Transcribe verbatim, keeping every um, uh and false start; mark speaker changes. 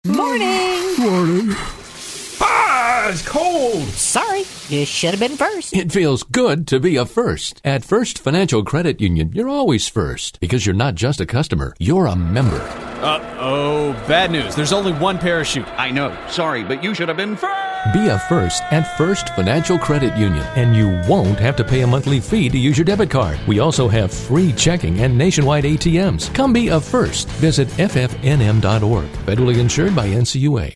Speaker 1: Morning.
Speaker 2: Morning.
Speaker 3: Ah, it's cold.
Speaker 1: Sorry, you should have been first.
Speaker 2: It feels good to be a first. At First Financial Credit Union, you're always first because you're not just a customer, you're a member.
Speaker 3: Uh-oh, bad news. There's only one parachute.
Speaker 4: I know. Sorry, but you should have been first.
Speaker 2: Be a first at First Financial Credit Union, and you won't have to pay a monthly fee to use your debit card. We also have free checking and nationwide A T Ms. Come be a first. Visit F F N M dot org. Federally insured by N C U A.